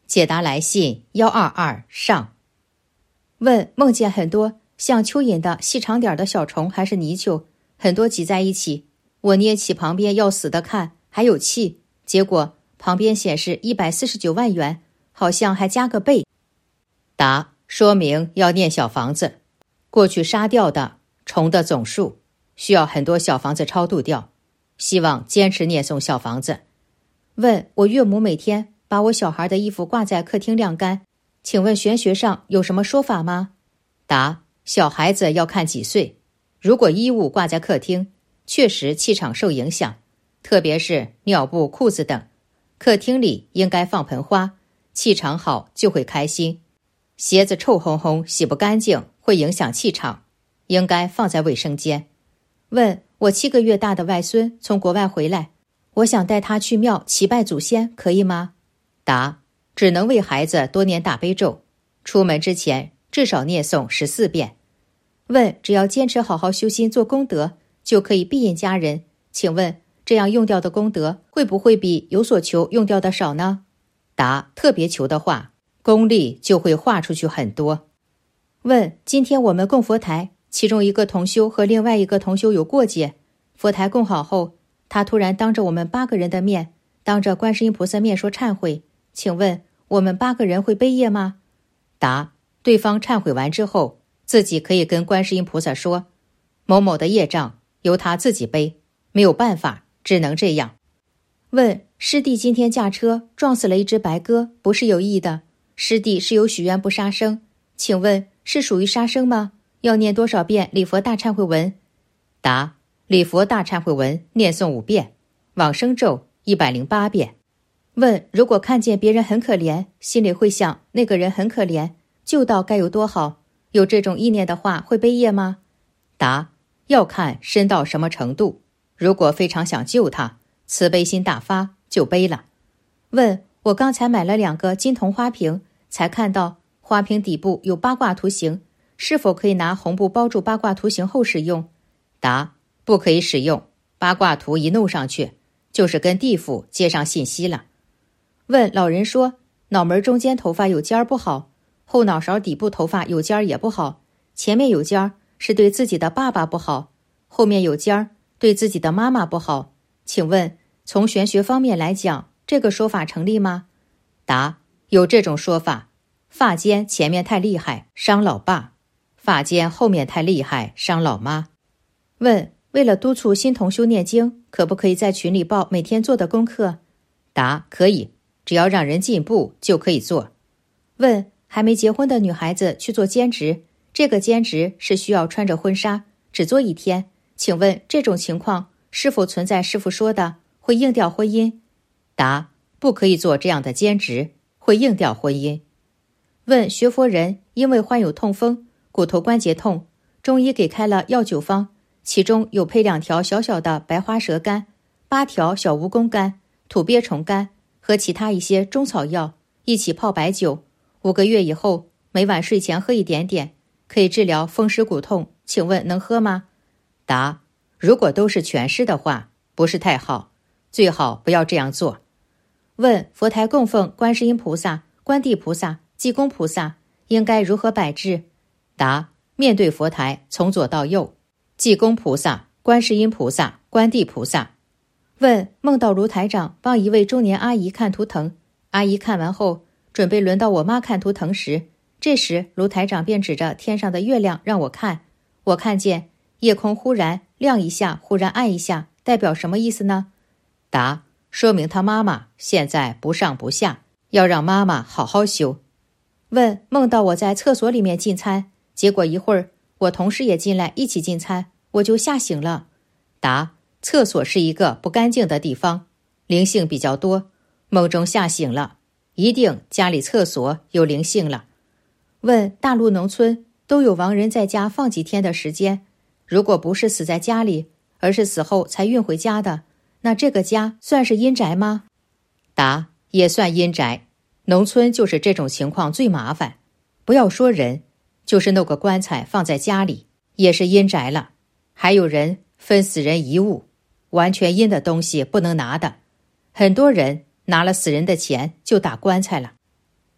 解答来信122上。问：梦见很多像蚯蚓的细长点的小虫还是泥鳅，很多挤在一起，我捏起旁边要死的看，还有气，结果旁边显示149万元，好像还加个倍。答：说明要念小房子，过去杀掉的虫的总数需要很多小房子超度掉，希望坚持念诵小房子。问：我岳母每天把我小孩的衣服挂在客厅晾干，请问玄学上有什么说法吗？答：小孩子要看几岁，如果衣物挂在客厅，确实气场受影响，特别是尿布、裤子等。客厅里应该放盆花，气场好就会开心。鞋子臭烘烘，洗不干净会影响气场，应该放在卫生间。问：我7个月大的外孙从国外回来，我想带他去庙祈拜祖先，可以吗？答：只能为孩子多念大悲咒，出门之前至少念诵14遍。问：只要坚持好好修心做功德，就可以庇荫家人，请问这样用掉的功德会不会比有所求用掉的少呢？答：特别求的话，功力就会化出去很多。问：今天我们供佛台，其中一个同修和另外一个同修有过节，佛台供好后，他突然当着我们8个人的面，当着观世音菩萨面说忏悔，请问我们8个人会背业吗？答：对方忏悔完之后，自己可以跟观世音菩萨说，某某的业障由他自己背，没有办法，只能这样。问：师弟今天驾车撞死了一只白鸽，不是有意的，师弟是有许愿不杀生，请问是属于杀生吗？要念多少遍礼佛大忏悔文？答：礼佛大忏悔文念诵5遍，往生咒108遍。问：如果看见别人很可怜，心里会想那个人很可怜，救到该有多好，有这种意念的话会背业吗？答：要看深到什么程度，如果非常想救他，慈悲心大发就背了。问：我刚才买了2个金铜花瓶，才看到花瓶底部有八卦图形，是否可以拿红布包住八卦图形后使用？答：不可以使用，八卦图一弄上去，就是跟地府接上信息了。问：老人说脑门中间头发有尖儿不好，后脑勺底部头发有尖儿也不好，前面有尖儿是对自己的爸爸不好，后面有尖儿对自己的妈妈不好，请问从玄学方面来讲，这个说法成立吗？答：有这种说法，发尖前面太厉害伤老爸，发尖后面太厉害伤老妈。问：为了督促新同修念经，可不可以在群里报每天做的功课？答：可以，只要让人进步就可以做。问：还没结婚的女孩子去做兼职，这个兼职是需要穿着婚纱，只做1天，请问这种情况是否存在师父说的会应掉婚姻？答：不可以做这样的兼职，会应掉婚姻。问：学佛人因为患有痛风、骨头关节痛，中医给开了药9方，其中有配2条小小的白花蛇干、8条小蜈蚣干、土鳖虫干和其他一些中草药一起泡白酒，5个月以后每晚睡前喝一点点，可以治疗风湿骨痛，请问能喝吗？答：如果都是全湿的话，不是太好，最好不要这样做。问：佛台供奉观世音菩萨、观地菩萨、济公菩萨，应该如何摆置？答：面对佛台，从左到右，济公菩萨、观世音菩萨、观地菩萨。问：梦到卢台长帮一位中年阿姨看图腾，阿姨看完后，准备轮到我妈看图腾时，这时卢台长便指着天上的月亮让我看，我看见夜空忽然亮一下，忽然暗一下，代表什么意思呢？答：说明他妈妈现在不上不下，要让妈妈好好修。问：梦到我在厕所里面进餐，结果一会儿我同事也进来一起进餐，我就吓醒了。答：厕所是一个不干净的地方，灵性比较多，梦中吓醒了，一定家里厕所有灵性了。问：大陆农村都有亡人在家放几天的时间，如果不是死在家里，而是死后才运回家的，那这个家算是阴宅吗？答：也算阴宅，农村就是这种情况最麻烦，不要说人，就是弄个棺材放在家里也是阴宅了。还有人分死人遗物，完全阴的东西不能拿的，很多人拿了死人的钱就打棺材了。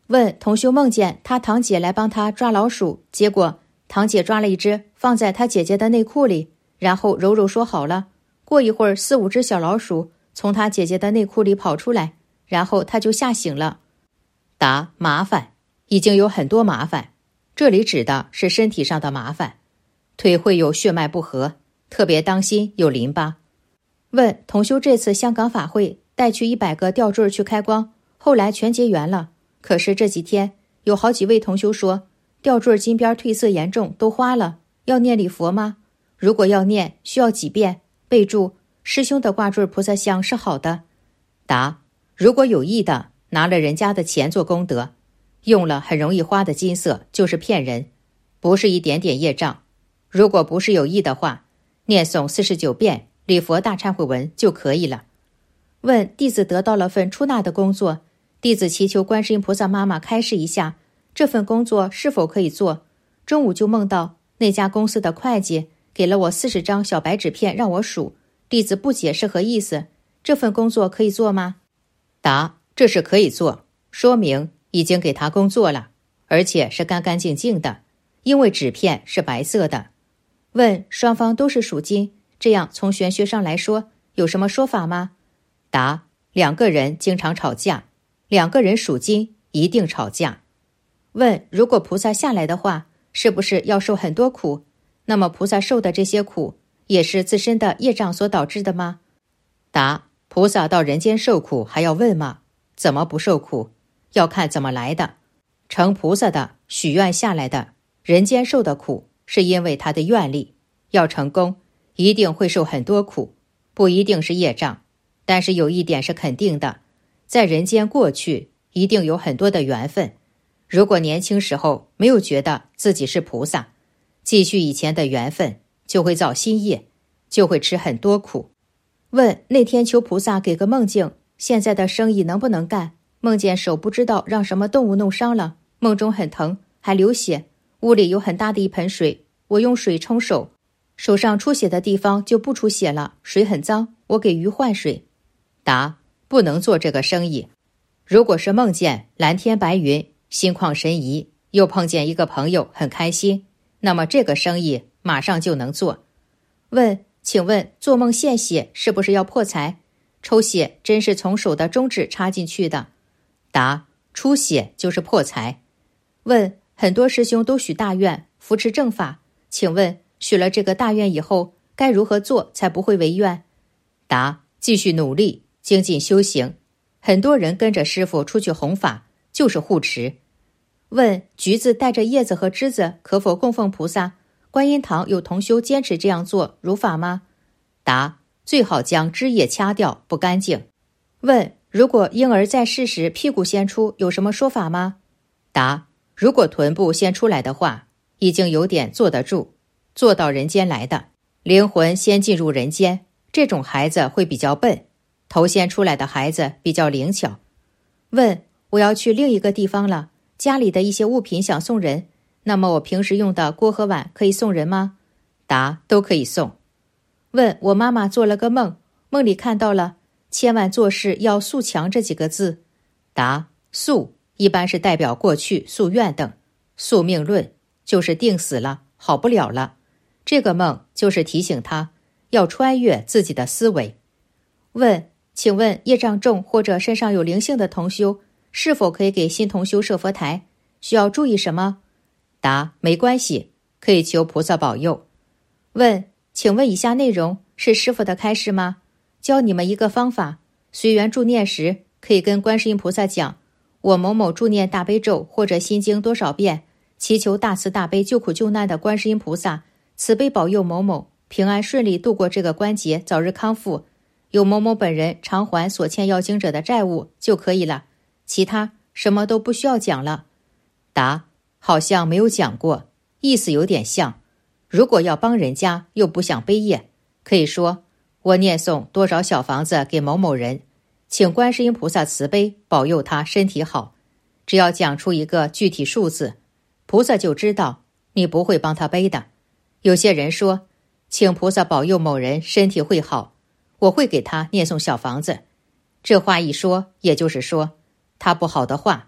问同修梦见他堂姐来帮他抓老鼠，结果堂姐抓了一只放在他姐姐的内裤里，然后柔柔说好了。过一会儿4、5只小老鼠从他姐姐的内裤里跑出来，然后他就吓醒了。答：麻烦，已经有很多麻烦，这里指的是身体上的麻烦，腿会有血脉不和，特别当心有淋巴。问同修这次香港法会带去100个吊坠去开光，后来全结缘了，可是这几天有好几位同修说吊坠金边褪色严重，都花了，要念礼佛吗？如果要念，需要几遍？备注：师兄的挂坠菩萨像是好的。答：如果有意的拿了人家的钱做功德，用了很容易花的金色，就是骗人，不是一点点业障。如果不是有意的话，念诵49遍礼佛大忏悔文就可以了。问弟子得到了份出纳的工作，弟子祈求观世音菩萨妈妈开示一下，这份工作是否可以做？中午就梦到那家公司的会计给了我40张小白纸片让我数，弟子不解是何意思，这份工作可以做吗？答：这是可以做，说明已经给他工作了，而且是干干净净的，因为纸片是白色的。问双方都是属金，这样从玄学上来说有什么说法吗？答：两个人经常吵架，两个人属金一定吵架。问如果菩萨下来的话，是不是要受很多苦？那么菩萨受的这些苦也是自身的业障所导致的吗？答：菩萨到人间受苦还要问吗？怎么不受苦？要看怎么来的。成菩萨的许愿下来的，人间受的苦是因为他的愿力，要成功一定会受很多苦，不一定是业障，但是有一点是肯定的，在人间过去一定有很多的缘分。如果年轻时候没有觉得自己是菩萨，继续以前的缘分，就会造新业，就会吃很多苦。问那天求菩萨给个梦境，现在的生意能不能干？梦见手不知道让什么动物弄伤了，梦中很疼，还流血，屋里有很大的一盆水，我用水冲手，手上出血的地方就不出血了，水很脏，我给鱼换水。答：不能做这个生意。如果是梦见蓝天白云，心旷神怡，又碰见一个朋友很开心，那么这个生意马上就能做。问请问做梦献血是不是要破财？抽血真是从手的中指插进去的。答：出血就是破财。问很多师兄都许大愿扶持正法，请问许了这个大愿以后该如何做才不会违愿？答：继续努力精进修行，很多人跟着师父出去弘法就是护持。问橘子带着叶子和枝子可否供奉菩萨？观音堂有同修坚持这样做，如法吗？答：最好将枝叶掐掉，不干净。问如果婴儿在世时屁股先出，有什么说法吗？答：如果臀部先出来的话，已经有点坐得住，坐到人间来的，灵魂先进入人间，这种孩子会比较笨，头先出来的孩子比较灵巧。问我要去另一个地方了，家里的一些物品想送人，那么我平时用的锅和碗可以送人吗？答：都可以送。问我妈妈做了个梦，梦里看到了千万做事要诉强这几个字。答：宿一般是代表过去夙愿等，宿命论就是定死了，好不了了。这个梦就是提醒他要穿越自己的思维。问请问业障重或者身上有灵性的同修，是否可以给新同修设佛台？需要注意什么？答：没关系，可以求菩萨保佑。问请问以下内容是师父的开示吗？教你们一个方法，随缘助念时可以跟观世音菩萨讲，我某某助念大悲咒或者心经多少遍，祈求大慈大悲救苦救难的观世音菩萨慈悲保佑某某平安顺利度过这个关节，早日康复，有某某本人偿还所欠要经者的债务就可以了，其他什么都不需要讲了。答：好像没有讲过，意思有点像，如果要帮人家又不想背业，可以说我念诵多少小房子给某某人，请观世音菩萨慈悲保佑他身体好，只要讲出一个具体数字，菩萨就知道你不会帮他背的。有些人说请菩萨保佑某人身体会好，我会给他念诵小房子，这话一说，也就是说他不好的话，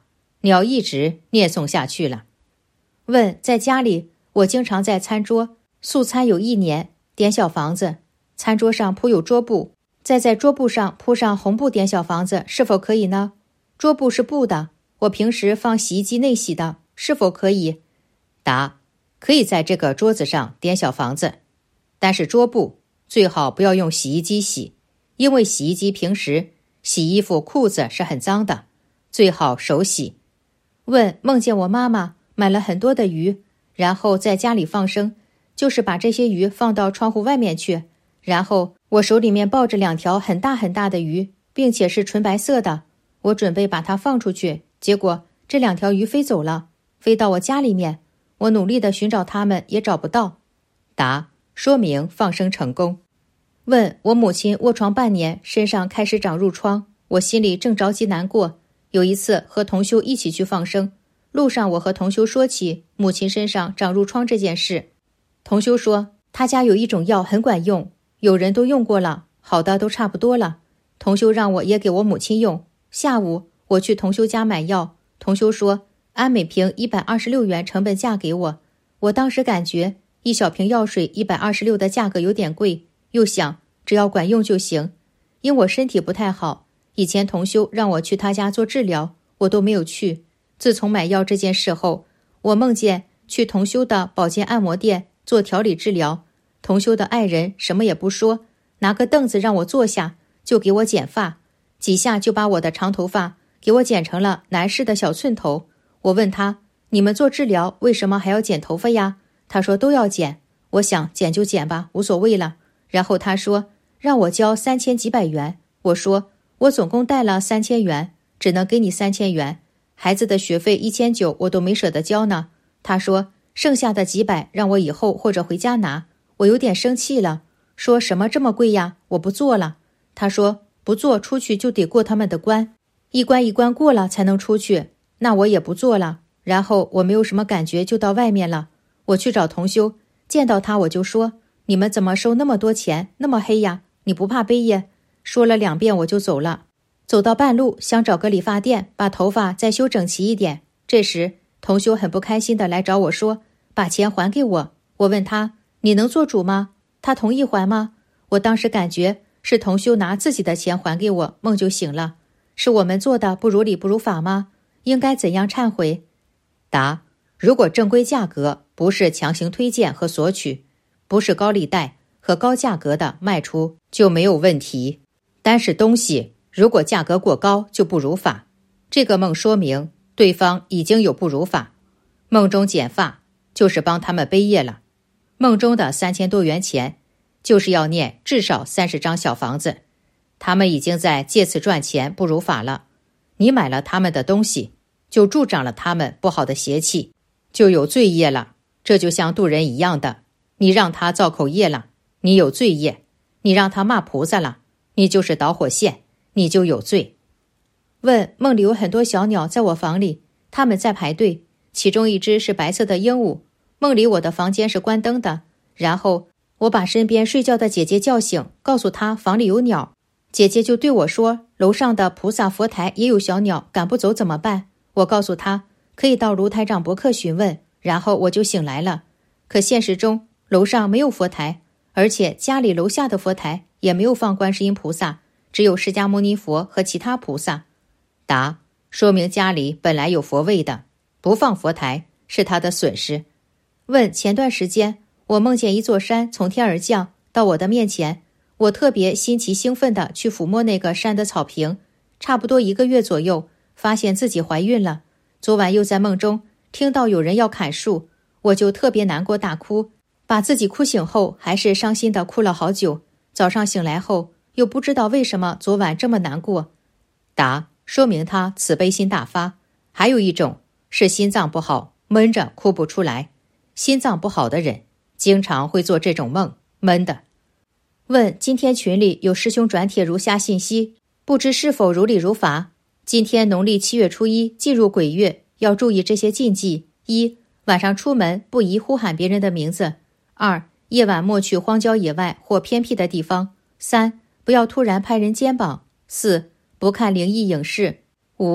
你要一直念诵下去了。问，在家里我经常在餐桌素餐有1年，点小房子，餐桌上铺有桌布，再在桌布上铺上红布点小房子，是否可以呢？桌布是布的，我平时放洗衣机内洗的，是否可以？答，可以在这个桌子上点小房子，但是桌布最好不要用洗衣机洗，因为洗衣机平时洗衣服裤子是很脏的，最好手洗。问，梦见我妈妈买了很多的鱼，然后在家里放生，就是把这些鱼放到窗户外面去，然后我手里面抱着2条很大很大的鱼，并且是纯白色的，我准备把它放出去，结果这2条鱼飞走了，飞到我家里面，我努力地寻找它们也找不到。答，说明放生成功。问，我母亲卧床半年，身上开始长褥疮，我心里正着急难过。有一次和同修一起去放生，路上我和同修说起母亲身上长褥疮这件事。同修说他家有一种药很管用，有人都用过了，好的都差不多了。同修让我也给我母亲用。下午我去同修家买药，同修说按每瓶126元成本价给我。我当时感觉一小瓶药水126的价格有点贵，又想只要管用就行。因我身体不太好，以前同修让我去他家做治疗，我都没有去。自从买药这件事后，我梦见去同修的保健按摩店做调理治疗，同修的爱人什么也不说，拿个凳子让我坐下，就给我剪发，几下就把我的长头发给我剪成了男士的小寸头。我问他，你们做治疗为什么还要剪头发呀？他说都要剪。我想剪就剪吧，无所谓了。然后他说让我交3000几百元，我说我总共带了3000元，只能给你3000元，孩子的学费1900我都没舍得交呢。他说剩下的几百让我以后或者回家拿。我有点生气了，说什么这么贵呀，我不做了。他说不做出去就得过他们的关，一关一关过了才能出去，那我也不做了。然后我没有什么感觉就到外面了。我去找同修，见到他我就说，你们怎么收那么多钱，那么黑呀，你不怕背耶？说了2遍我就走了。走到半路想找个理发店把头发再修整齐一点，这时同修很不开心的来找我说把钱还给我。我问他，你能做主吗？他同意还吗？我当时感觉是同修拿自己的钱还给我，梦就醒了。是我们做的不如理不如法吗？应该怎样忏悔？答，如果正规价格不是强行推荐和索取，不是高利贷和高价格的卖出就没有问题，但是东西如果价格过高就不如法。这个梦说明对方已经有不如法，梦中剪发就是帮他们背业了。梦中的3000多元钱就是要念至少30张小房子，他们已经在借此赚钱不如法了。你买了他们的东西，就助长了他们不好的邪气，就有罪业了。这就像渡人一样的，你让他造口业了，你有罪业；你让他骂菩萨了，你就是导火线，你就有罪。问，梦里有很多小鸟在我房里，它们在排队，其中一只是白色的鹦鹉。梦里我的房间是关灯的，然后我把身边睡觉的姐姐叫醒，告诉她房里有鸟。姐姐就对我说，楼上的菩萨佛台也有小鸟，赶不走怎么办？我告诉她可以到卢台长博客询问，然后我就醒来了。可现实中楼上没有佛台，而且家里楼下的佛台也没有放观世音菩萨，只有释迦牟尼佛和其他菩萨。答，说明家里本来有佛位的，不放佛台是他的损失。问，前段时间我梦见一座山从天而降到我的面前，我特别新奇兴奋地去抚摸那个山的草坪，差不多1个月左右，发现自己怀孕了。昨晚又在梦中听到有人要砍树，我就特别难过大哭，把自己哭醒后还是伤心地哭了好久。早上醒来后又不知道为什么昨晚这么难过。答，说明他慈悲心大发。还有一种是心脏不好，闷着哭不出来。心脏不好的人经常会做这种梦，闷的。问，今天群里有师兄转帖如下信息，不知是否如理如法。今天农历7月初1进入鬼月，要注意这些禁忌： 1. 晚上出门不宜呼喊别人的名字； 2. 夜晚莫去荒郊野外或偏僻的地方； 3. 不要突然拍人肩膀； 4. 不看灵异影视； 5.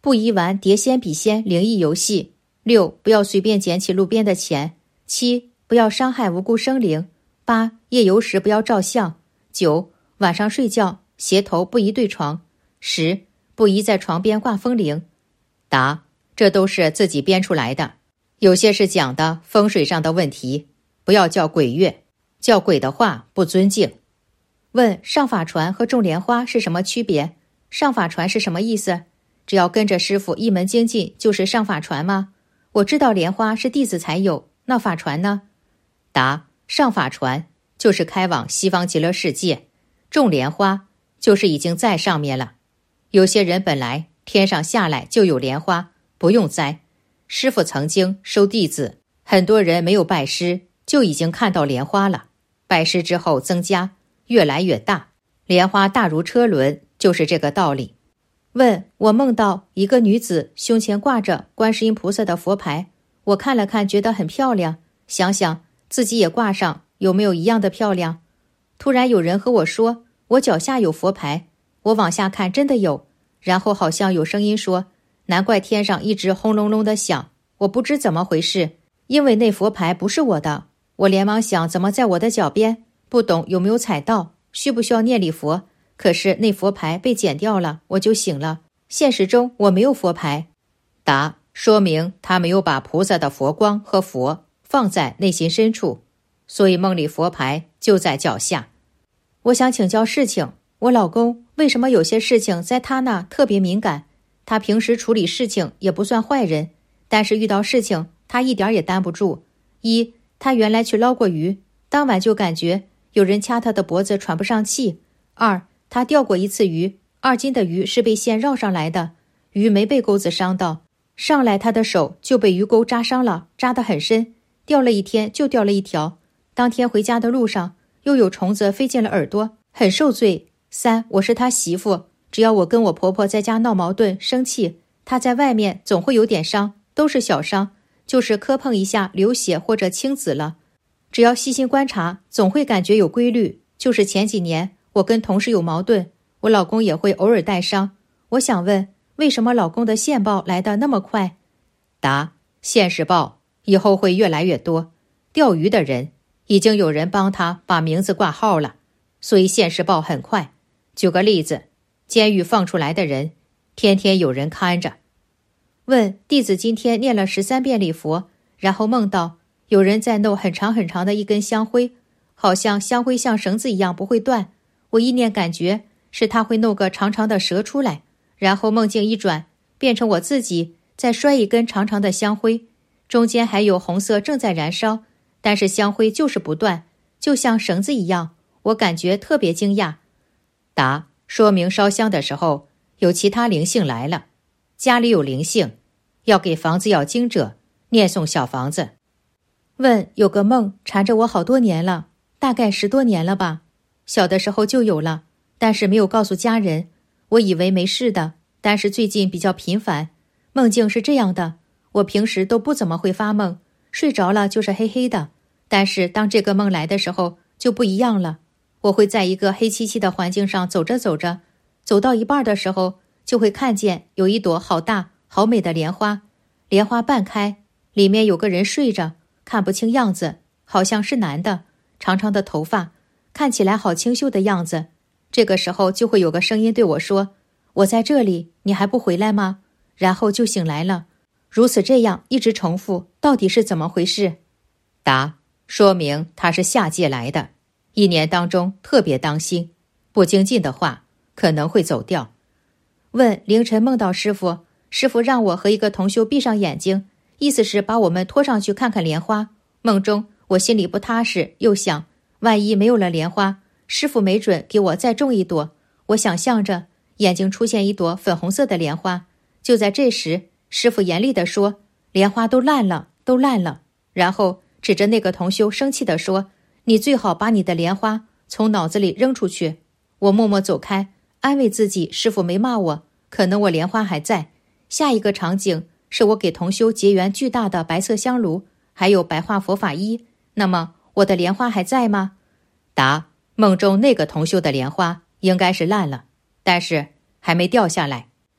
不宜玩碟仙笔仙灵异游戏。6. 不要随便捡起路边的钱。7. 不要伤害无辜生灵。8. 夜游时不要照相。9. 晚上睡觉鞋头不宜对床。10. 不宜在床边挂风铃。答：这都是自己编出来的，有些是讲的风水上的问题，不要叫鬼月，叫鬼的话不尊敬。问：上法船和种莲花是什么区别？上法船是什么意思？只要跟着师傅一门精进就是上法船吗？我知道莲花是弟子才有，那法船呢？答：上法船就是开往西方极乐世界，种莲花就是已经在上面了。有些人本来天上下来就有莲花，不用栽。师父曾经收弟子，很多人没有拜师就已经看到莲花了，拜师之后增加，越来越大，莲花大如车轮，就是这个道理。问：我梦到一个女子胸前挂着观世音菩萨的佛牌，我看了看觉得很漂亮，想想自己也挂上有没有一样的漂亮。突然有人和我说我脚下有佛牌，我往下看真的有，然后好像有声音说难怪天上一直轰隆隆的响，我不知怎么回事，因为那佛牌不是我的。我连忙想怎么在我的脚边，不懂有没有踩到，需不需要念礼佛，可是那佛牌被剪掉了，我就醒了。现实中我没有佛牌。答：说明他没有把菩萨的佛光和佛放在内心深处，所以梦里佛牌就在脚下。我想请教事情，我老公为什么有些事情在他那特别敏感？他平时处理事情也不算坏人，但是遇到事情他一点也担不住。一，他原来去捞过鱼，当晚就感觉有人掐他的脖子喘不上气。二，他钓过一次鱼，2斤的鱼是被线绕上来的，鱼没被钩子伤到，上来他的手就被鱼钩扎伤了，扎得很深，钓了1天就钓了1条。当天回家的路上又有虫子飞进了耳朵，很受罪。3，我是他媳妇，只要我跟我婆婆在家闹矛盾生气，她在外面总会有点伤，都是小伤，就是磕碰一下流血或者青紫了。只要细心观察，总会感觉有规律。就是前几年我跟同事有矛盾，我老公也会偶尔带伤。我想问，为什么老公的线报来得那么快？答：现世报以后会越来越多，钓鱼的人已经有人帮他把名字挂号了，所以现世报很快。举个例子，监狱放出来的人天天有人看着。问：弟子今天念了13遍礼佛，然后梦到有人在弄很长很长的一根香灰，好像香灰像绳子一样不会断，我意念感觉是他会弄个长长的蛇出来，然后梦境一转，变成我自己在摔一根长长的香灰，中间还有红色正在燃烧，但是香灰就是不断，就像绳子一样，我感觉特别惊讶。答：说明烧香的时候有其他灵性来了，家里有灵性，要给房子要经者念诵小房子。问：有个梦缠着我好多年了，大概10多年了吧，小的时候就有了，但是没有告诉家人，我以为没事的，但是最近比较频繁。梦境是这样的，我平时都不怎么会发梦，睡着了就是黑黑的，但是当这个梦来的时候就不一样了。我会在一个黑漆漆的环境上走着走着，走到一半的时候就会看见有一朵好大好美的莲花，莲花半开，里面有个人睡着，看不清样子，好像是男的，长长的头发，看起来好清秀的样子。这个时候就会有个声音对我说：我在这里，你还不回来吗？然后就醒来了。如此这样一直重复，到底是怎么回事？答：说明他是下界来的，1年当中特别当心，不精进的话可能会走掉。问：凌晨梦到师傅，师傅让我和一个同修闭上眼睛，意思是把我们拖上去看看莲花。梦中我心里不踏实，又想万一没有了莲花，师傅没准给我再种一朵。我想象着眼睛出现一朵粉红色的莲花，就在这时，师傅严厉地说：莲花都烂了，都烂了。然后指着那个同修生气地说：你最好把你的莲花从脑子里扔出去。我默默走开，安慰自己师傅没骂我，可能我莲花还在。下一个场景是我给同修结缘巨大的白色香炉，还有白化佛法衣，那么我的莲花还在吗？答：梦中那个同修的莲花应该是烂了，但是还没掉下来。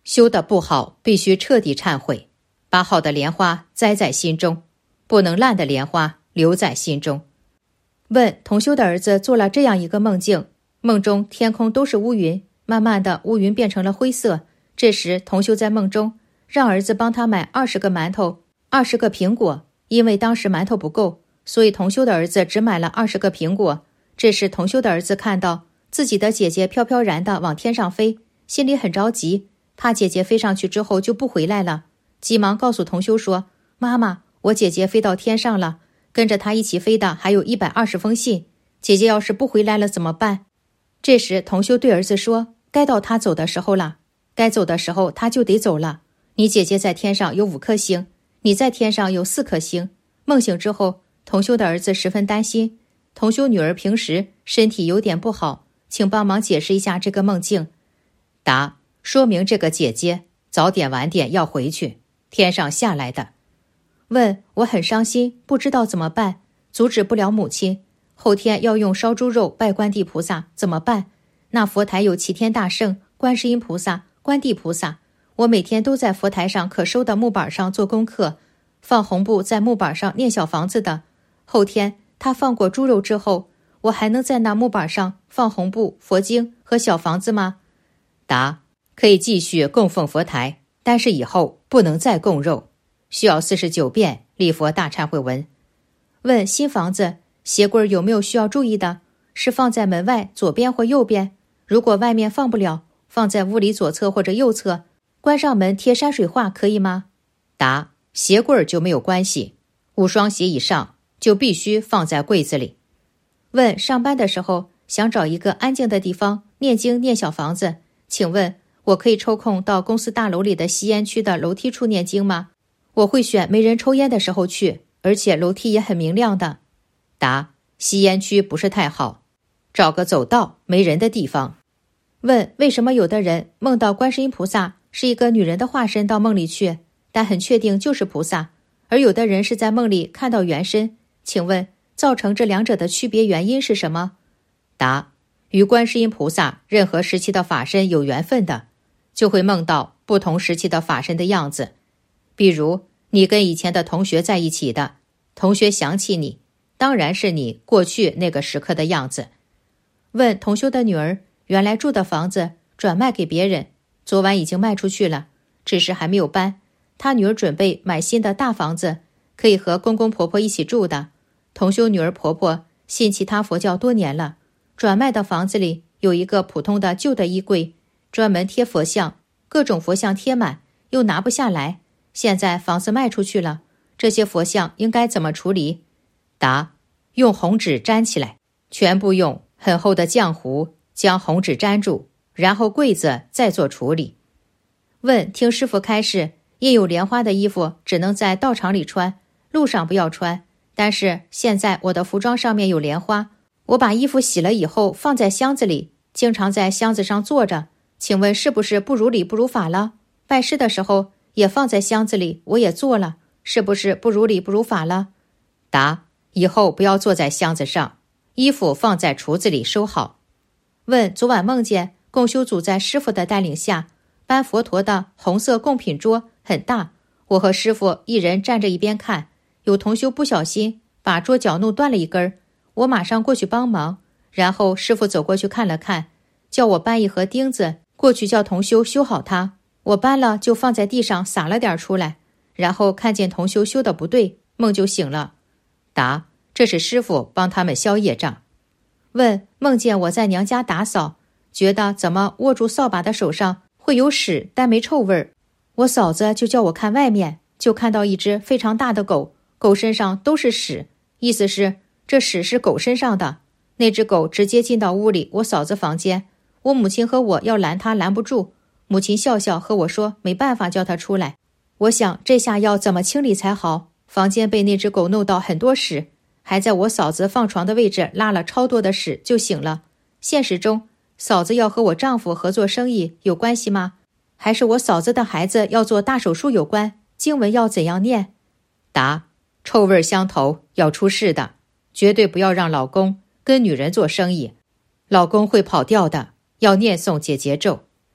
修得不好，必须彻底忏悔，把好的莲花栽在心中，不能烂的莲花留在心中。问同修的儿子做了这样一个梦境，梦中天空都是乌云，慢慢的乌云变成了灰色。这时同修在梦中让儿子帮他买20个馒头，20个苹果，因为当时馒头不够，所以同修的儿子只买了20个苹果。这时同修的儿子看到自己的姐姐飘飘然地往天上飞，心里很着急，怕姐姐飞上去之后就不回来了，急忙告诉同修说，妈妈，我姐姐飞到天上了，跟着她一起飞的还有120封信，姐姐要是不回来了怎么办？这时同修对儿子说，该到她走的时候了，该走的时候她就得走了，你姐姐在天上有5颗星，你在天上有4颗星。梦醒之后，同修的儿子十分担心，同修女儿平时身体有点不好，请帮忙解释一下这个梦境。答：说明这个姐姐早点晚点要回去，天上下来的。问：我很伤心，不知道怎么办，阻止不了母亲，后天要用烧猪肉拜观地菩萨，怎么办？那佛台有齐天大圣、观世音菩萨、观地菩萨，我每天都在佛台上可收的木板上做功课，放红布在木板上念小房子的。后天他放过猪肉之后，我还能在那木板上放红布、佛经和小房子吗？答：可以继续供奉佛台，但是以后不能再供肉，需要49遍礼佛大忏悔文。问：新房子鞋柜有没有需要注意的？是放在门外左边或右边？如果外面放不了，放在屋里左侧或者右侧，关上门贴山水画可以吗？答：鞋柜就没有关系，5双鞋以上就必须放在柜子里。问：上班的时候想找一个安静的地方念经念小房子，请问我可以抽空到公司大楼里的吸烟区的楼梯处念经吗？我会选没人抽烟的时候去，而且楼梯也很明亮的。答：吸烟区不是太好，找个走道没人的地方。问：为什么有的人梦到观世音菩萨是一个女人的化身到梦里去，但很确定就是菩萨，而有的人是在梦里看到原身，请问造成这两者的区别原因是什么？答：与观世音菩萨任何时期的法身有缘分的，就会梦到不同时期的法身的样子。比如你跟以前的同学在一起的，同学想起你，当然是你过去那个时刻的样子。问：同修的女儿原来住的房子转卖给别人，昨晚已经卖出去了，只是还没有搬。她女儿准备买新的大房子，可以和公公婆婆一起住的。同修女儿婆婆信其他佛教多年了，转卖的房子里有一个普通的旧的衣柜，专门贴佛像，各种佛像贴满，又拿不下来。现在房子卖出去了，这些佛像应该怎么处理？答：用红纸粘起来，全部用很厚的浆糊将红纸粘住，然后柜子再做处理。问：听师父开示，印有莲花的衣服只能在道场里穿，路上不要穿，但是现在我的服装上面有莲花，我把衣服洗了以后放在箱子里，经常在箱子上坐着，请问是不是不如理不如法了？拜师的时候也放在箱子里，我也做了，是不是不如理不如法了？答：以后不要坐在箱子上，衣服放在橱子里收好。问：昨晚梦见共修组在师父的带领下搬佛陀的红色贡品桌很大，我和师父一人站着一边看，有同修不小心把桌角弄断了一根，我马上过去帮忙，然后师父走过去看了看，叫我搬一盒钉子过去叫同修修好它，我搬了就放在地上撒了点出来，然后看见同修修的不对，梦就醒了。答：这是师父帮他们消业障。问：梦见我在娘家打扫，觉得怎么握住扫把的手上会有屎但没臭味儿，我嫂子就叫我看外面，就看到一只非常大的狗，狗身上都是屎，意思是这屎是狗身上的。那只狗直接进到屋里我嫂子房间，我母亲和我要拦它拦不住，母亲笑笑和我说没办法叫它出来。我想这下要怎么清理才好，房间被那只狗弄到很多屎，还在我嫂子放床的位置拉了超多的屎就醒了。现实中嫂子要和我丈夫合作生意有关系吗？还是我嫂子的孩子要做大手术有关？经文要怎样念？答：臭味相投要出事的，绝对不要让老公跟女人做生意，老公会跑掉的，要念诵解结咒。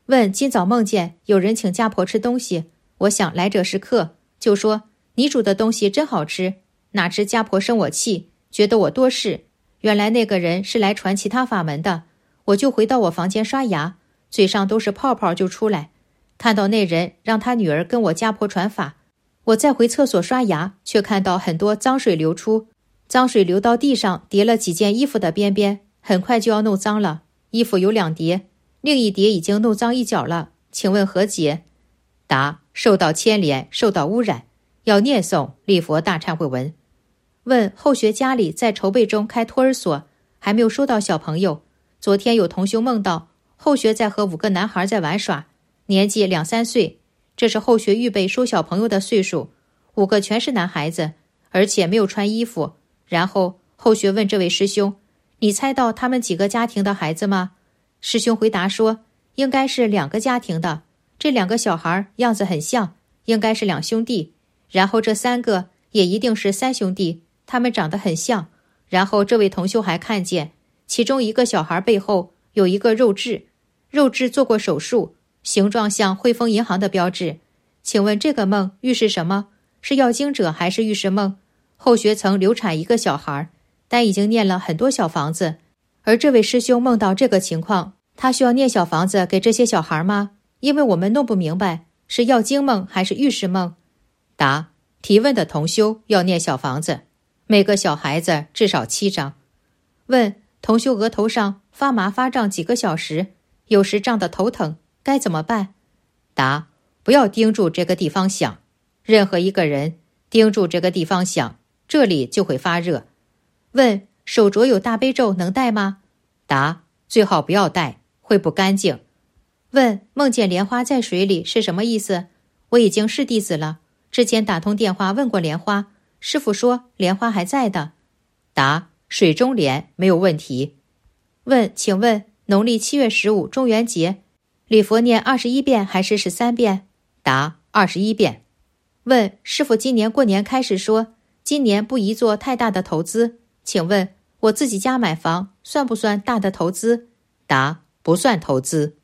问今早梦见有人请家婆吃东西，我想来者是客，就说你煮的东西真好吃，哪知家婆生我气，觉得我多事。原来那个人是来传其他法门的，我就回到我房间刷牙，嘴上都是泡泡就出来，看到那人让他女儿跟我家婆传法。我再回厕所刷牙，却看到很多脏水流出，脏水流到地上叠了几件衣服的边边，很快就要弄脏了。衣服有2叠，另一叠已经弄脏一角了，请问何解？答：受到牵连，受到污染，要念诵礼佛大忏悔文。问后学家里在筹备中开托儿所，还没有收到小朋友。昨天有同修梦到后学在和5个男孩在玩耍，年纪2、3岁，这是后学预备收小朋友的岁数，5个全是男孩子，而且没有穿衣服。然后后学问这位师兄，你猜到他们几个家庭的孩子吗？师兄回答说，应该是2个家庭的，这2个小孩样子很像，应该是2兄弟，然后这3个也一定是3兄弟，他们长得很像。然后这位同修还看见其中1个小孩背后有一个肉痣，肉痣做过手术，形状像汇丰银行的标志。请问这个梦预示什么？是要经者还是预示梦？后学曾流产1个小孩，但已经念了很多小房子，而这位师兄梦到这个情况，他需要念小房子给这些小孩吗？因为我们弄不明白是要经梦还是预示梦。答：提问的同修要念小房子，每个小孩子至少7张。问同修额头上发麻发胀几个小时，有时胀得头疼，该怎么办？答：不要盯住这个地方想，任何一个人盯住这个地方想，这里就会发热。问手镯有大悲咒能戴吗？答：最好不要戴，会不干净。问梦见莲花在水里是什么意思？我已经是弟子了，之前打通电话问过莲花，师父说莲花还在的。答：水中莲没有问题。问请问农历7月15中元节，礼佛念21遍还是13遍？答：21遍。问师父今年过年开始说今年不宜做太大的投资，请问我自己家买房算不算大的投资？答：不算投资。